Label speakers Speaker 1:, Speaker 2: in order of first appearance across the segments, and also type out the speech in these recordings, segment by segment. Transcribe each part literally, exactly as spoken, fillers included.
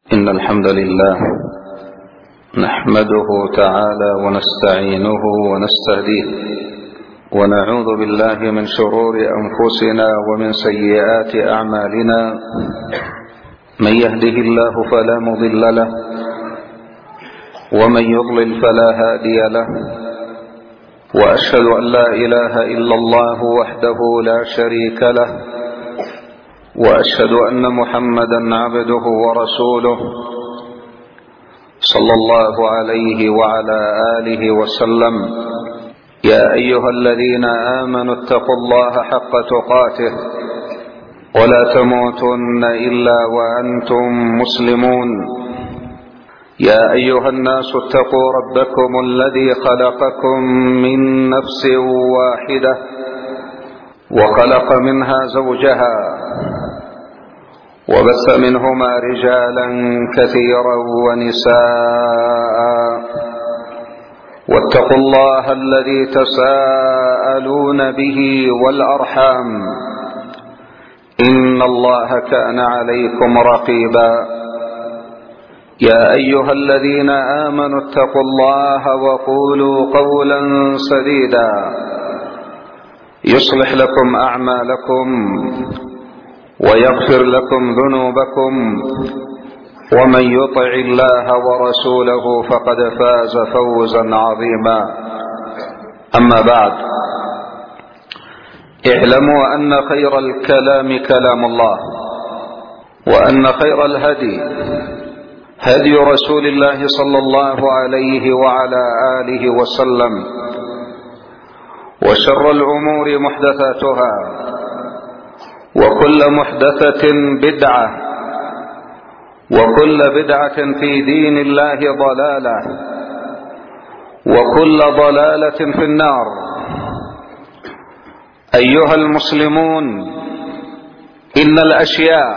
Speaker 1: إن الحمد لله نحمده تعالى ونستعينه ونستهديه ونعوذ بالله من شرور أنفسنا ومن سيئات أعمالنا. من يهده الله فلا مضل له ومن يضلل فلا هادي له، وأشهد أن لا إله إلا الله وحده لا شريك له، وأشهد أن محمدا عبده ورسوله صلى الله عليه وعلى آله وسلم. يا أيها الذين آمنوا اتقوا الله حق تقاته ولا تموتن إلا وأنتم مسلمون. يا أيها الناس اتقوا ربكم الذي خلقكم من نفس واحدة وخلق منها زوجها وبث منهما رجالا كثيرا ونساء، واتقوا الله الذي تساءلون به والأرحام إن الله كان عليكم رقيبا. يا أيها الذين آمنوا اتقوا الله وقولوا قولا سديدا يصلح لكم أعمالكم ويغفر لكم ذنوبكم، ومن يطع الله ورسوله فقد فاز فوزا عظيما. أما بعد، اعلموا أن خير الكلام كلام الله، وأن خير الهدي هدي رسول الله صلى الله عليه وعلى آله وسلم، وشر الأمور محدثاتها، وكل محدثة بدعة، وكل بدعة في دين الله ضلالة، وكل ضلالة في النار. أيها المسلمون، إن الأشياء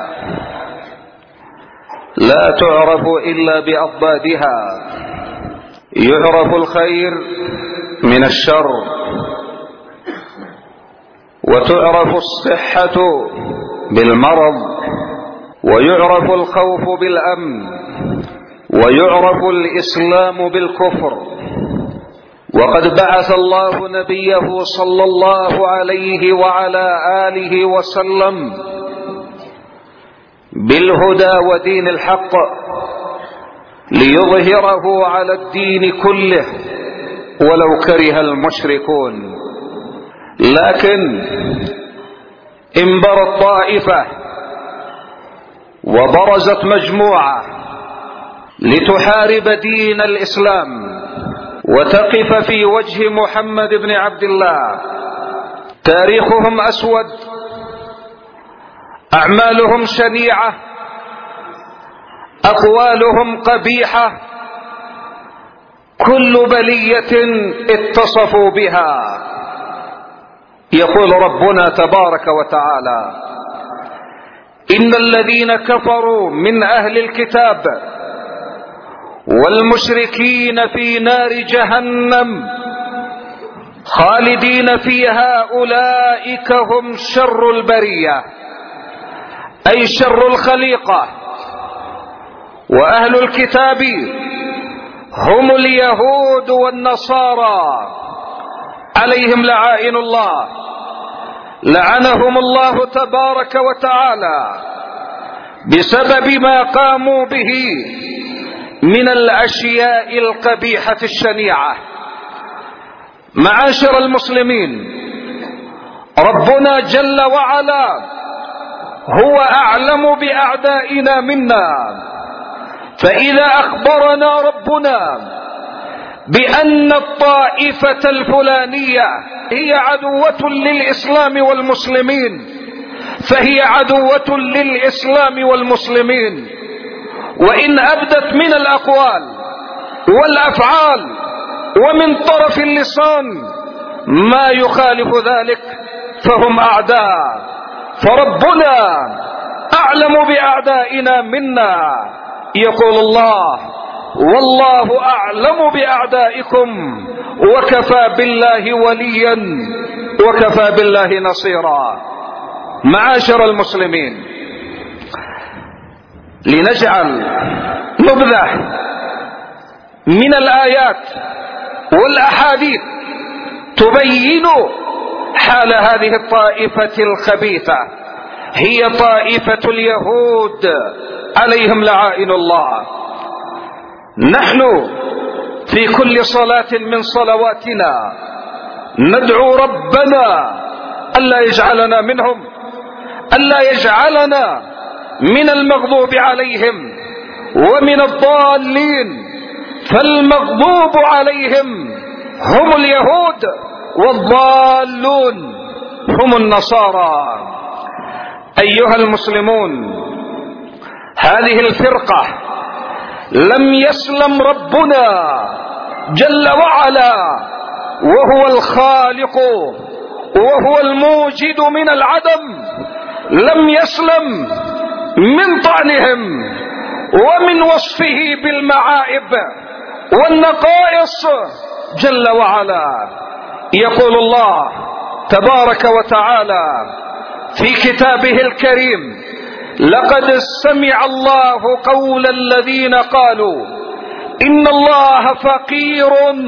Speaker 1: لا تعرف إلا بأضدادها. يعرف الخير من الشر، وتعرف الصحة بالمرض، ويعرف الخوف بالأمن، ويعرف الإسلام بالكفر. وقد بعث الله نبيه صلى الله عليه وعلى آله وسلم بالهدى ودين الحق ليظهره على الدين كله ولو كره المشركون. لكن انبرت طائفة وبرزت مجموعة لتحارب دين الإسلام وتقف في وجه محمد بن عبد الله. تاريخهم أسود، أعمالهم شنيعة، أقوالهم قبيحة، كل بلية اتصفوا بها. يقول ربنا تبارك وتعالى: إن الذين كفروا من أهل الكتاب والمشركين في نار جهنم خالدين فيها أولئك هم شر البرية، أي شر الخليقة. وأهل الكتاب هم اليهود والنصارى عليهم لعائن الله، لعنهم الله تبارك وتعالى بسبب ما قاموا به من الأشياء القبيحة الشنيعة. معاشر المسلمين، ربنا جل وعلا هو أعلم بأعدائنا منا، فإذا أخبرنا ربنا بأن الطائفة الفلانية هي عدوة للإسلام والمسلمين، فهي عدوة للإسلام والمسلمين، وإن أبدت من الأقوال والأفعال ومن طرف اللسان ما يخالف ذلك فهم أعداء. فربنا أعلم بأعدائنا منا. يقول الله: والله أعلم بأعدائكم وكفى بالله وليا وكفى بالله نصيرا. معاشر المسلمين، لنجعل نبذة من الآيات والأحاديث تبين حال هذه الطائفة الخبيثة، هي طائفة اليهود عليهم لعائن الله. نحن في كل صلاة من صلواتنا ندعو ربنا ألا يجعلنا منهم، ألا يجعلنا من المغضوب عليهم ومن الضالين، فالمغضوب عليهم هم اليهود والضالون هم النصارى. أيها المسلمون، هذه الفرقة لم يسلم ربنا جل وعلا وهو الخالق وهو الموجد من العدم، لم يسلم من طعنهم ومن وصفه بالمعائب والنقائص جل وعلا. يقول الله تبارك وتعالى في كتابه الكريم: لقد سمع الله قول الذين قالوا إن الله فقير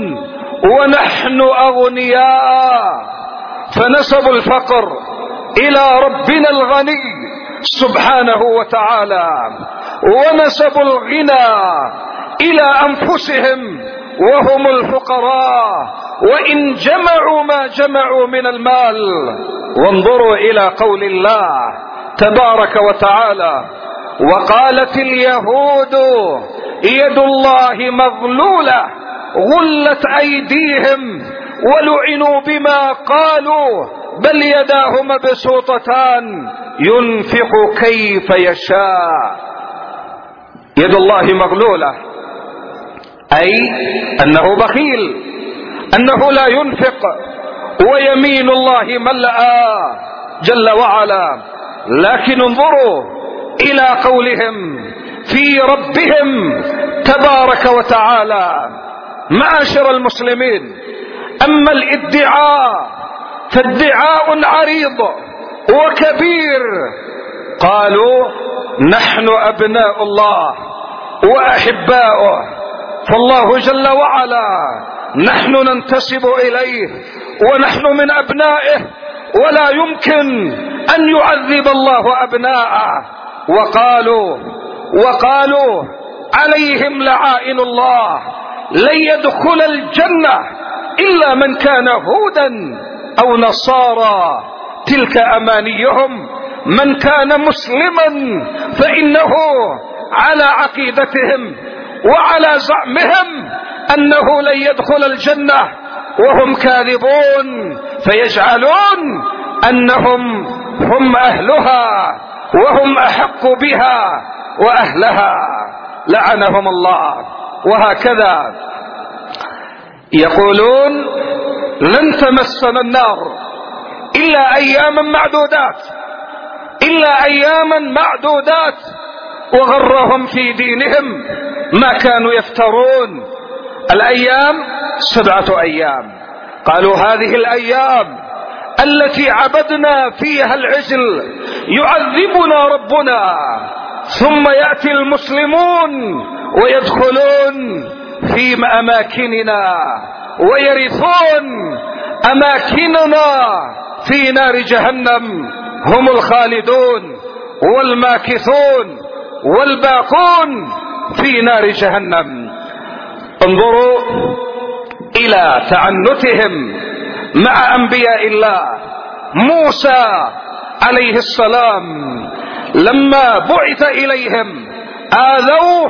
Speaker 1: ونحن أغنياء، فنسبوا الفقر إلى ربنا الغني سبحانه وتعالى، ونسبوا الغنى إلى أنفسهم وهم الفقراء وإن جمعوا ما جمعوا من المال. وانظروا إلى قول الله تبارك وتعالى: وقالت اليهود يد الله مغلولة غلت أيديهم ولعنوا بما قالوا بل يداه مبسوطتان ينفق كيف يشاء. يد الله مغلولة أي أنه بخيل، أنه لا ينفق، ويمين الله ملأى جل وعلا. لكن انظروا إلى قولهم في ربهم تبارك وتعالى: معاشر المسلمين، أما الادعاء فادعاء عريض وكبير. قالوا نحن أبناء الله وأحباؤه، فالله جل وعلا نحن ننتسب إليه ونحن من أبنائه، ولا يمكن أن يعذب الله أبناءه. وقالوا وقالوا عليهم لعائن الله: لن يدخل الجنة إلا من كان هودا أو نصارى. تلك أمانيهم، من كان مسلما فإنه على عقيدتهم وعلى زعمهم أنه لن يدخل الجنة وهم كاذبون، فيجعلون أنهم هم أهلها وهم أحق بها وأهلها، لعنهم الله. وهكذا يقولون: لن تمسنا النار إلا أياما معدودات، إلا أياما معدودات. وغرهم في دينهم ما كانوا يفترون. الأيام سبعة أيام. قالوا هذه الأيام التي عبدنا فيها العجل يعذبنا ربنا، ثم يأتي المسلمون ويدخلون في أماكننا ويرثون أماكننا في نار جهنم، هم الخالدون والماكثون والباقون في نار جهنم. انظروا إلى تعنتهم مع أنبياء الله. موسى عليه السلام لما بعث إليهم آذوه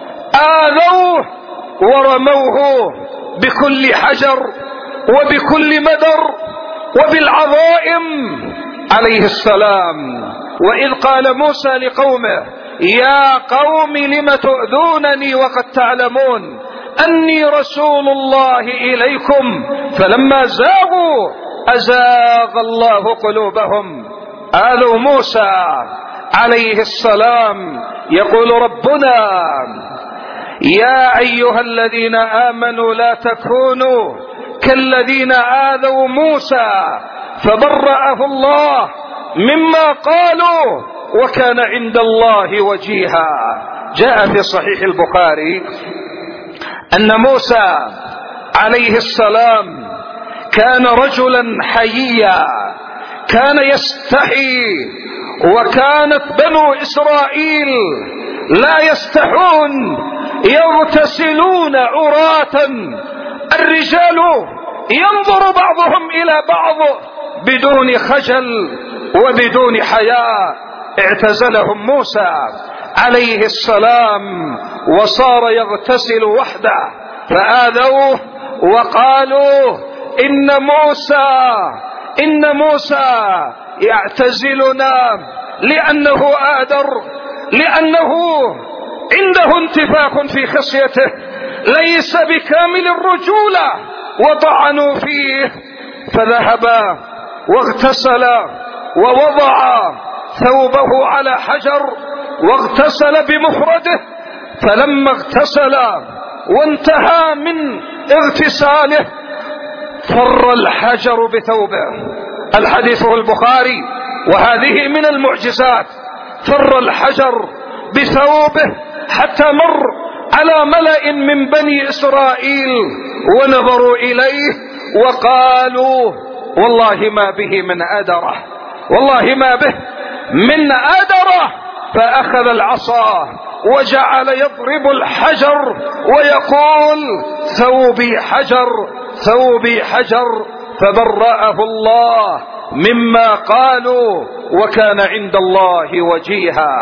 Speaker 1: آذوه ورموه بكل حجر وبكل مدر وبالعظائم عليه السلام. وإذ قال موسى لقومه: يا قوم لم تؤذونني وقد تعلمون أني رسول الله إليكم، فلما زاغوا أزاغ الله قلوبهم. آذوا موسى عليه السلام. يقول ربنا: يا أيها الذين آمنوا لا تكونوا كالذين آذوا موسى فبرأه الله مما قالوا وكان عند الله وجيها. جاء في صحيح البخاري أن موسى عليه السلام كان رجلا حييا، كان يستحي، وكانت بنو إسرائيل لا يستحون، يغتسلون عراة، الرجال ينظر بعضهم إلى بعض بدون خجل وبدون حياء. اعتزلهم موسى عليه السلام وصار يغتسل وحده، فآذوه وقالوا إن موسى إن موسى يعتزلنا لأنه آدر، لأنه عنده انتفاخ في خصيته، ليس بكامل الرجولة، وطعنوا فيه. فذهب واغتسل ووضع ثوبه على حجر واغتسل بمفرده، فلما اغتسل وانتهى من اغتساله فر الحجر بثوبه. الحديث في البخاري، وهذه من المعجزات. فر الحجر بثوبه حتى مر على ملأ من بني إسرائيل ونظروا إليه وقالوا والله ما به من أدرة، والله ما به من أدرة. فأخذ العصا وجعل يضرب الحجر ويقول ثوبي حجر، ثوبي حجر، فبرأه الله مما قالوا وكان عند الله وجيها.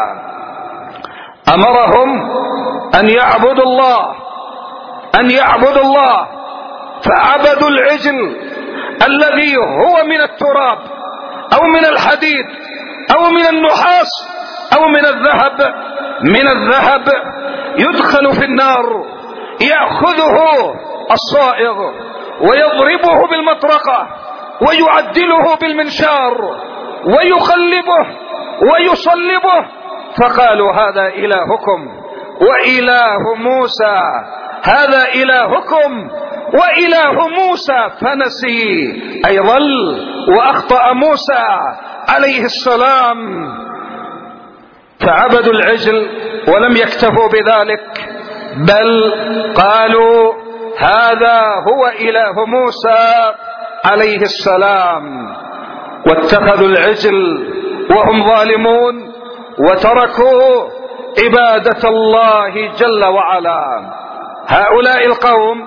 Speaker 1: أمرهم أن يعبدوا الله أن يعبدوا الله فعبدوا العجل الذي هو من التراب أو من الحديد أو من النحاس أو من الذهب من الذهب يدخل في النار، يأخذه الصائغ ويضربه بالمطرقة ويعدله بالمنشار ويقلبه ويصلبه. فقالوا هذا إلهكم وإله موسى، هذا إلهكم وإله موسى، فنسي أي ضل وأخطأ موسى عليه السلام. فعبدوا العجل ولم يكتفوا بذلك، بل قالوا هذا هو إله موسى عليه السلام، واتخذوا العجل وهم ظالمون وتركوا عبادة الله جل وعلا. هؤلاء القوم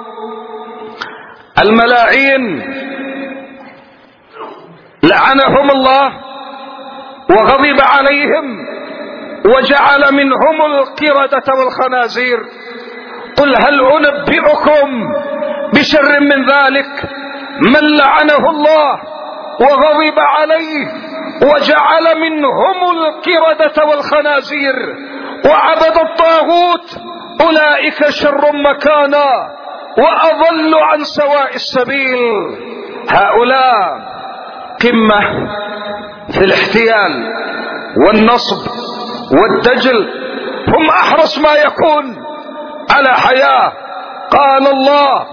Speaker 1: الملاعين لعنهم الله وغضب عليهم وجعل منهم القردة والخنازير. قل هل أنبئكم بشر من ذلك من لعنه الله وغضب عليه وجعل منهم القردة والخنازير وعبد الطاغوت، أولئك شر مكانا وأضل عن سواء السبيل. هؤلاء قمة في الاحتيال والنصب والدجل، هم أحرص ما يكون على حياة. قال الله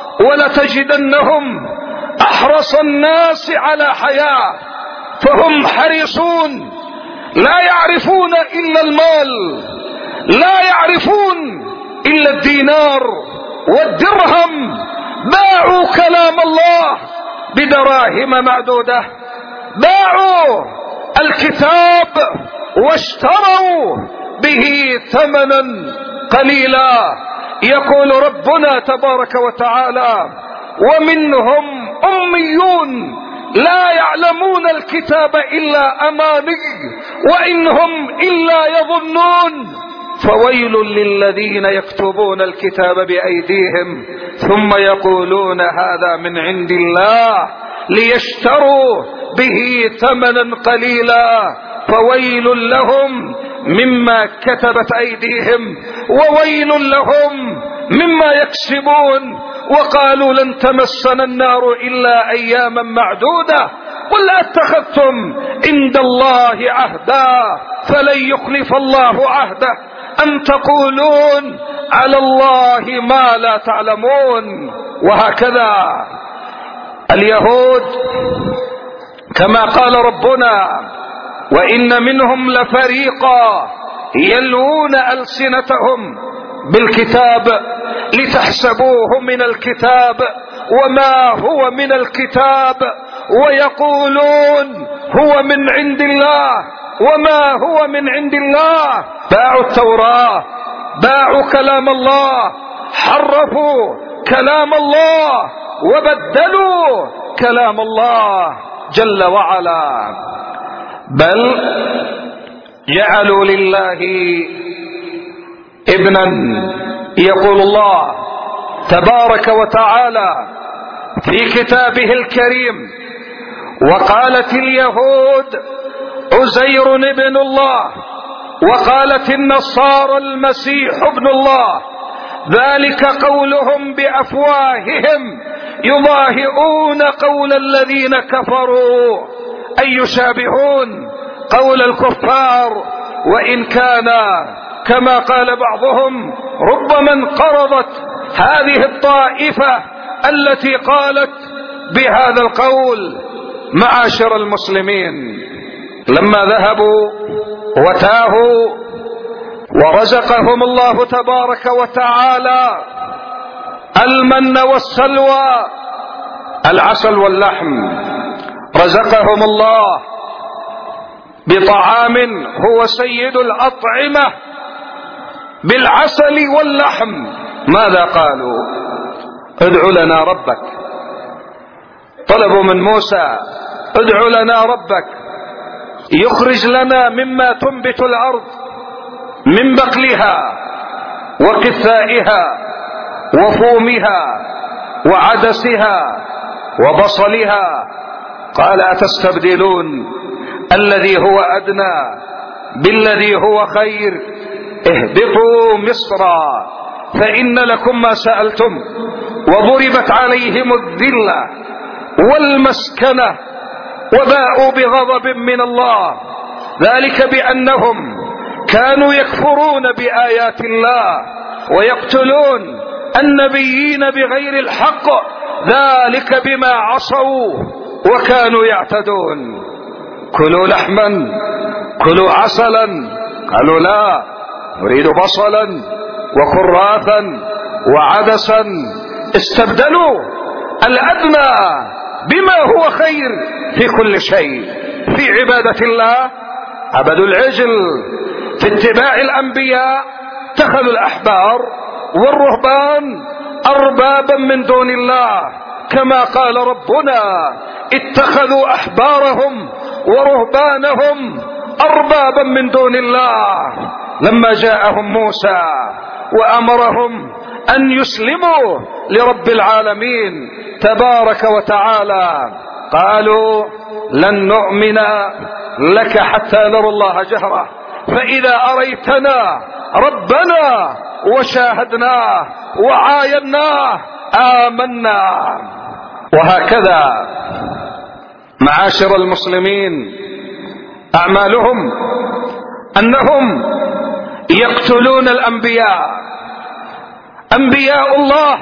Speaker 1: ولتجدنهم أحرص الناس على حياة، فهم حريصون، لا يعرفون إلا المال، لا يعرفون إلا الدينار والدرهم. باعوا كلام الله بدراهم معدودة، باعوا الكتاب واشتروا به ثمنا قليلا. يقول ربنا تبارك وتعالى ومنهم أميون لا يعلمون الكتاب إلا أماني وإنهم إلا يظنون. فويل للذين يكتبون الكتاب بأيديهم ثم يقولون هذا من عند الله ليشتروا به ثمنا قليلا، فويل لهم مما كتبت أيديهم وويل لهم مما يكسبون. وقالوا لن تمسنا النار إلا أياما معدودة، قل أتخذتم عند الله عهدا فلن يخلف الله عهده أم تقولون على الله ما لا تعلمون. وهكذا اليهود كما قال ربنا وإن منهم لفريقا يلوون ألسنتهم بالكتاب لتحسبوه من الكتاب وما هو من الكتاب، ويقولون هو من عند الله وما هو من عند الله. باعوا التوراة، باعوا كلام الله، حرفوا كلام الله وبدلوا كلام الله جل وعلا، بل جعلوا لله ابنا. يقول الله تبارك وتعالى في كتابه الكريم: وقالت اليهود عزير ابن الله، وقالت النصارى المسيح ابن الله، ذلك قولهم بأفواههم يضاهئون قول الذين كفروا، أي يشابهون قول الكفار، وإن كان كما قال بعضهم ربما انقرضت هذه الطائفة التي قالت بهذا القول. معاشر المسلمين، لما ذهبوا وتاهوا ورزقهم الله تبارك وتعالى المن والسلوى، العسل واللحم، رزقهم الله بطعام هو سيد الأطعمة بالعسل واللحم. ماذا قالوا؟ ادع لنا ربك. طلبوا من موسى: ادع لنا ربك يخرج لنا مما تنبت الأرض من بقلها وقثائها وفومها وعدسها وبصلها. قال: أتستبدلون الذي هو أدنى بالذي هو خير، اهبطوا مصرا فإن لكم ما سألتم، وضربت عليهم الذلة والمسكنة وباءوا بغضب من الله، ذلك بأنهم كانوا يكفرون بآيات الله ويقتلون النبيين بغير الحق، ذلك بما عصوا وكانوا يعتدون. كلوا لحما، كلوا عسلا. قالوا: لا، نريد بصلا وكراثا وعدسا. استبدلوا الأدنى بما هو خير في كل شيء. في عبادة الله عبدوا العجل، في اتباع الأنبياء اتخذوا الأحبار والرهبان أربابا من دون الله، كما قال ربنا: اتخذوا أحبارهم ورهبانهم أربابا من دون الله. لما جاءهم موسى وأمرهم أن يسلموا لرب العالمين تبارك وتعالى، قالوا: لن نؤمن لك حتى نرى الله جهرة، فإذا أريتنا ربنا وشاهدناه وعايناه آمنا. وهكذا معاشر المسلمين أعمالهم أنهم يقتلون الأنبياء، أنبياء الله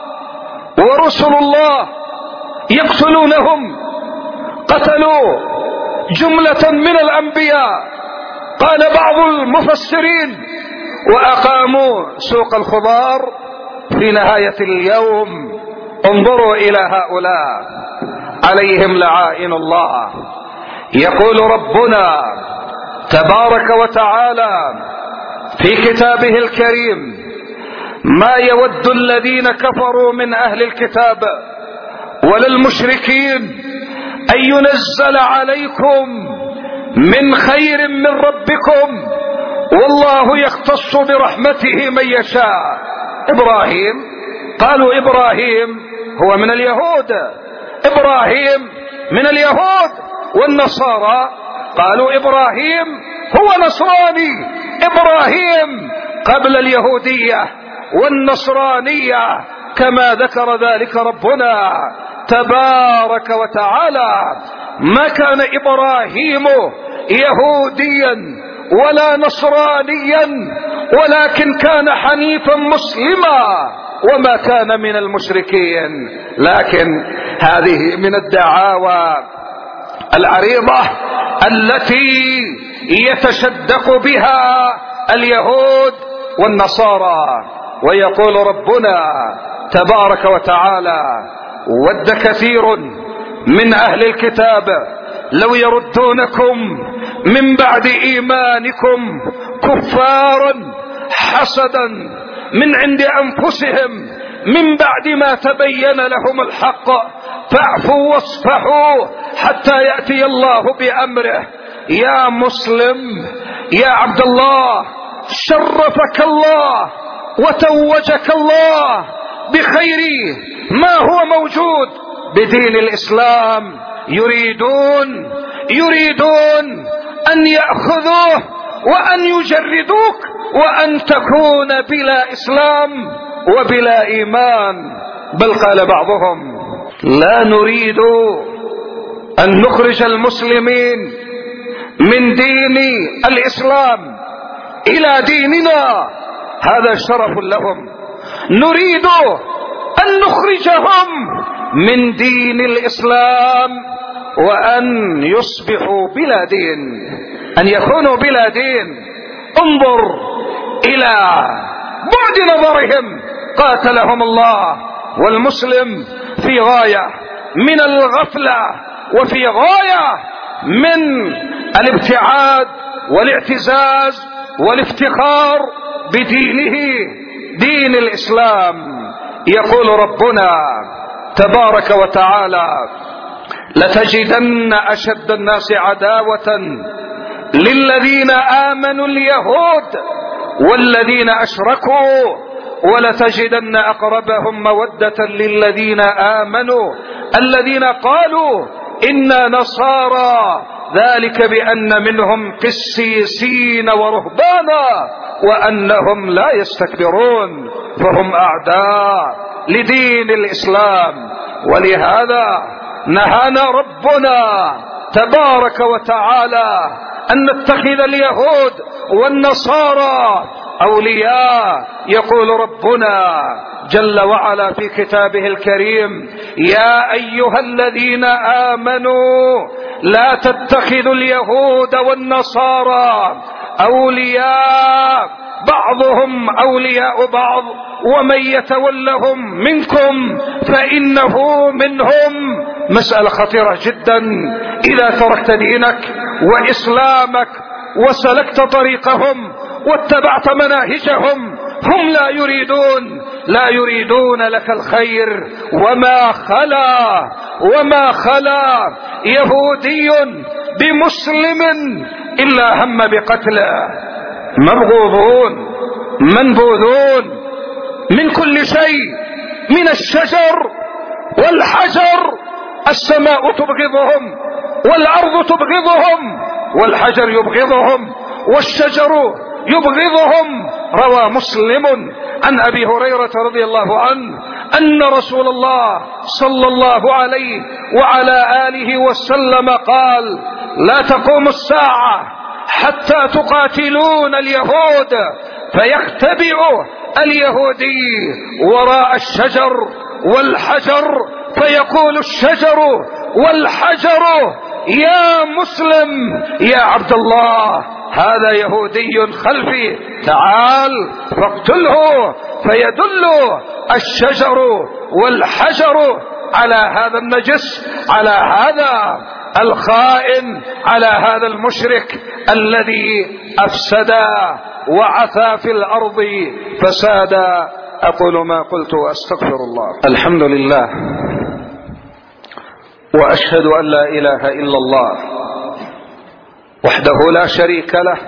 Speaker 1: ورسل الله يقتلونهم. قتلوا جملة من الأنبياء، قال بعض المفسرين: وأقاموا سوق الخضار في نهاية اليوم. انظروا إلى هؤلاء عليهم لعائن الله. يقول ربنا تبارك وتعالى في كتابه الكريم: ما يود الذين كفروا من أهل الكتاب ولا المشركين أن ينزل عليكم من خير من ربكم والله يختص برحمته من يشاء. إبراهيم، قالوا إبراهيم هو من اليهود، إبراهيم من اليهود والنصارى قالوا إبراهيم هو نصراني. إبراهيم قبل اليهودية والنصرانية كما ذكر ذلك ربنا تبارك وتعالى. ما كان إبراهيم يهوديا ولا نصرانيا، ولكن كان حنيفا مسلما وما كان من المشركين. لكن هذه من الدعاوى العريضة التي يتشدق بها اليهود والنصارى. ويقول ربنا تبارك وتعالى: ود كثير من أهل الكتاب لو يردونكم من بعد إيمانكم كفارا حسدا من عند أنفسهم من بعد ما تبين لهم الحق فاعفوا واصفحوا حتى يأتي الله بأمره. يا مسلم، يا عبد الله، شرفك الله وتوجك الله بخير ما هو موجود بدين الإسلام. يريدون يريدون أن يأخذوه وأن يجردوك وأن تكون بلا إسلام وبلا إيمان. بل قال بعضهم: لا نريد أن نخرج المسلمين من دين الإسلام إلى ديننا، هذا شرف لهم. نريد أن نخرجهم من دين الإسلام وأن يصبحوا بلا دين، أن يكونوا بلا دين. انظر إلى بعد نظرهم، قاتلهم الله. والمسلم في غاية من الغفلة وفي غاية من الابتعاد والاعتزاز والافتخار بدينه، دين الإسلام. يقول ربنا تبارك وتعالى: لتجدن أشد الناس عداوة للذين آمنوا اليهود والذين أشركوا ولتجدن أقربهم مودة للذين آمنوا الذين قالوا إنا نصارى، ذلك بأن منهم قسيسين ورهبانا وأنهم لا يستكبرون، فهم أعداء لدين الإسلام. ولهذا نهانا ربنا تبارك وتعالى أن نتخذ اليهود والنصارى أولياء. يقول ربنا جل وعلا في كتابه الكريم: يا أيها الذين آمنوا لا تتخذوا اليهود والنصارى أولياء بعضهم أولياء بعض ومن يتولهم منكم فإنه منهم. مسألة خطيرة جدا. إذا تركت دينك وإسلامك وسلكت طريقهم واتبعت مناهجهم، هم لا يريدون لا يريدون لك الخير. وما خلا وما خلا يهودي بمسلم إلا هم بقتله. مبغوضون منبوذون من كل شيء، من الشجر والحجر. السماء تبغضهم والأرض تبغضهم والحجر يبغضهم والشجر يبغضهم. روى مسلم عن أبي هريرة رضي الله عنه أن رسول الله صلى الله عليه وعلى آله وسلم قال: لا تقوم الساعة حتى تقاتلون اليهود فيختبئ اليهودي وراء الشجر والحجر فيقول الشجر والحجر: يا مسلم يا عبد الله، هذا يهودي خلفي، تعال فاقتله. فيدل الشجر والحجر على هذا النجس، على هذا الخائن، على هذا المشرك الذي أفسد وعثى في الأرض فسادا. أقول ما قلت وأستغفر الله. الحمد لله وأشهد أن لا إله إلا الله وحده لا شريك له،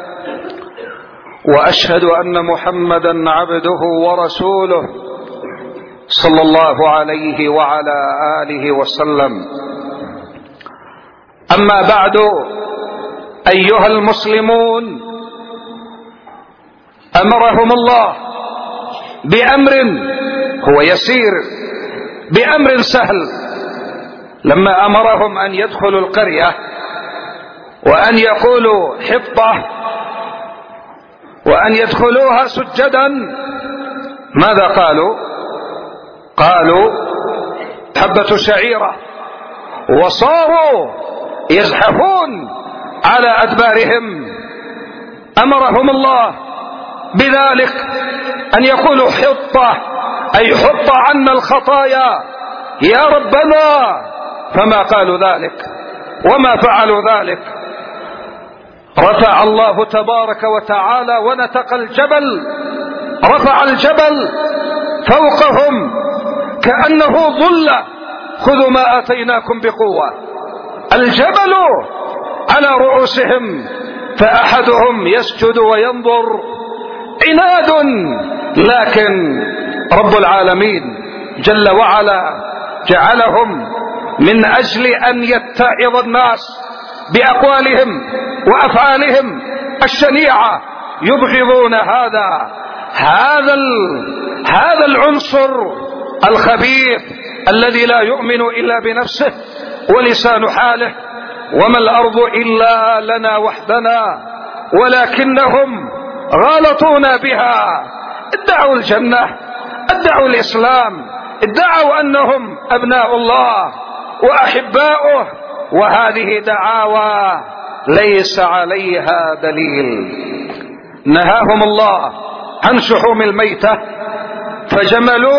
Speaker 1: وأشهد أن محمدا عبده ورسوله صلى الله عليه وعلى آله وسلم. أما بعد، أيها المسلمون، أمرهم الله بأمر هو يسير، بأمر سهل، لما أمرهم أن يدخلوا القرية وأن يقولوا حطة وأن يدخلوها سجدا. ماذا قالوا؟ قالوا حبة شعيرة، وصاروا يزحفون على أدبارهم
Speaker 2: أمرهم الله بذلك أن يقولوا حطة، أي حط عنا الخطايا يا ربنا، فما قالوا ذلك وما فعلوا ذلك. رفع الله تبارك وتعالى ونتق الجبل، رفع الجبل فوقهم كأنه ظل، خذوا ما آتيناكم بقوة. الجبل على رؤوسهم، فأحدهم يسجد وينظر عناد، لكن رب العالمين جل وعلا جعلهم من أجل أن يتعظ الناس بأقوالهم وأفعالهم الشنيعة يبغضون هذا هذا هذا العنصر الخبيث الذي لا يؤمن إلا بنفسه ولسان حاله، وما الأرض إلا لنا وحدنا، ولكنهم غالطونا بها. ادعوا الجنة، ادعوا الإسلام، ادعوا أنهم أبناء الله وأحباؤه، وهذه دعاوى ليس عليها دليل. نهاهم الله عن شحوم الميتة فجملوه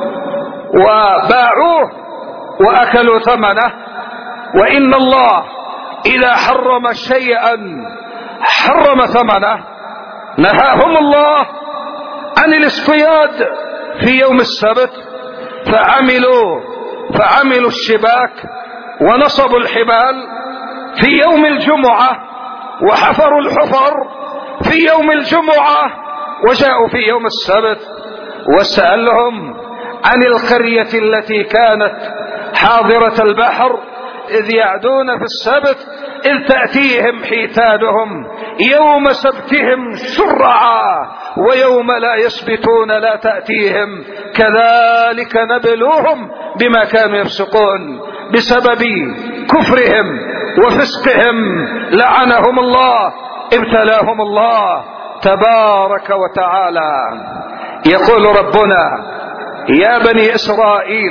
Speaker 2: وباعوه وأكلوا ثمنه. وإن الله إذا حرم شيئا حرم ثمنه. نهاهم الله عن الاصطياد في يوم السبت فعملوا فعملوا الشباك ونصبوا الحبال في يوم الجمعة، وحفروا الحفر في يوم الجمعة، وجاءوا في يوم السبت. وسألهم عن القرية التي كانت حاضرة البحر إذ يعدون في السبت إذ تأتيهم حيتانهم يوم سبتهم شرعا ويوم لا يسبتون لا تأتيهم كذلك نبلوهم بما كانوا يفسقون. بسبب كفرهم وفسقهم لعنهم الله، ابتلاهم الله تبارك وتعالى. يقول ربنا: يا بني إسرائيل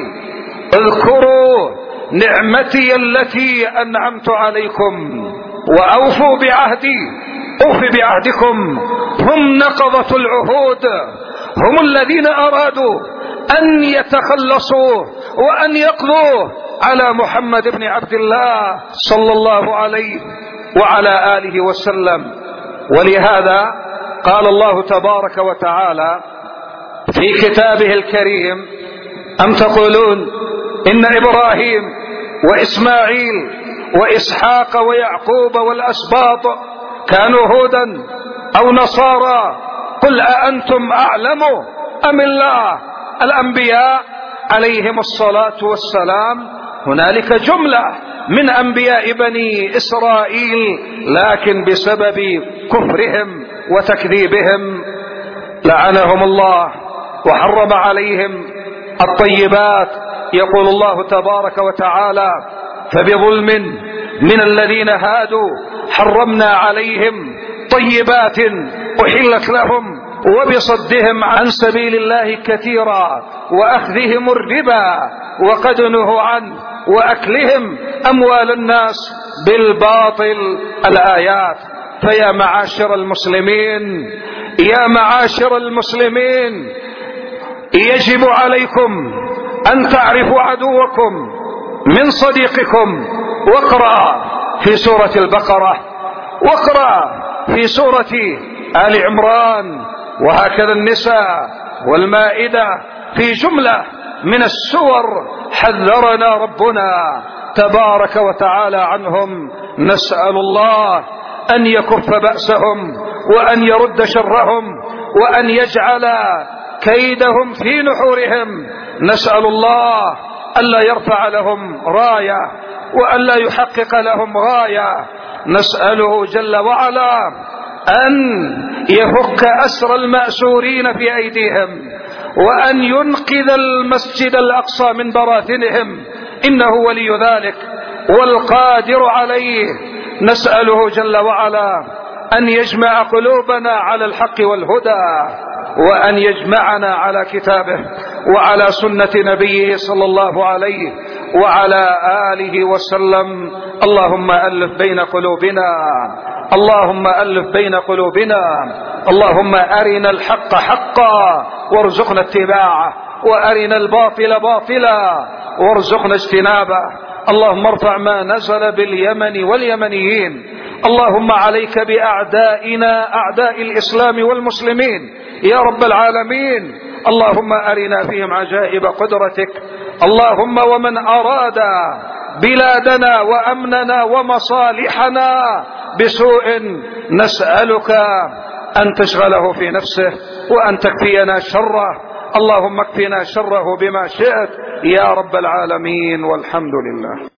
Speaker 2: اذكروا نعمتي التي أنعمت عليكم وأوفوا بعهدي أوف بعهدكم. هم نقضة العهود، هم الذين أرادوا أن يتخلصوا وأن يقضوا على محمد بن عبد الله صلى الله عليه وعلى آله وسلم. ولهذا قال الله تبارك وتعالى في كتابه الكريم: أم تقولون إن إبراهيم وإسماعيل وإسحاق ويعقوب والأسباط كانوا هودا أو نصارى؟ قل أأنتم أعلم أم الله؟ الأنبياء عليهم الصلاة والسلام هنالك جملة من أنبياء بني إسرائيل، لكن بسبب كفرهم وتكذيبهم لعنهم الله وحرم عليهم الطيبات. يقول الله تبارك وتعالى: فبظلم من الذين هادوا حرمنا عليهم طيبات أحلت لهم وبصدهم عن سبيل الله كثيرا وأخذهم الربا وقد نهوا عنه وأكلهم أموال الناس بالباطل. الآيات. فيا معاشر المسلمين يا معاشر المسلمين يجب عليكم أن تعرفوا عدوكم من صديقكم. واقرأ في سورة البقرة، واقرأ في سورة آل عمران، وهكذا النساء والمائدة، في جملة من السور حذرنا ربنا تبارك وتعالى عنهم. نسأل الله أن يكف بأسهم وأن يرد شرهم وأن يجعل كيدهم في نحورهم. نسأل الله ألا يرفع لهم راية وألا يحقق لهم غاية. نسأله جل وعلا أن يفك أسر المأسورين في أيديهم وأن ينقذ المسجد الأقصى من براثنهم، إنه ولي ذلك والقادر عليه. نسأله جل وعلا أن يجمع قلوبنا على الحق والهدى، وأن يجمعنا على كتابه وعلى سنة نبيه صلى الله عليه وعلى آله وسلم. اللهم ألف بين قلوبنا، اللهم ألف بين قلوبنا، اللهم أرنا الحق حقا وارزقنا اتباعه، وأرنا الباطل باطلا وارزقنا اجتنابه. اللهم ارفع ما نزل باليمن واليمنيين. اللهم عليك بأعدائنا أعداء الإسلام والمسلمين يا رب العالمين. اللهم أرنا فيهم عجائب قدرتك. اللهم ومن أراد بلادنا وأمننا ومصالحنا بسوء نسألك أن تشغله في نفسه وأن تكفينا شره. اللهم اكفنا شره بما شئت يا رب العالمين، والحمد لله.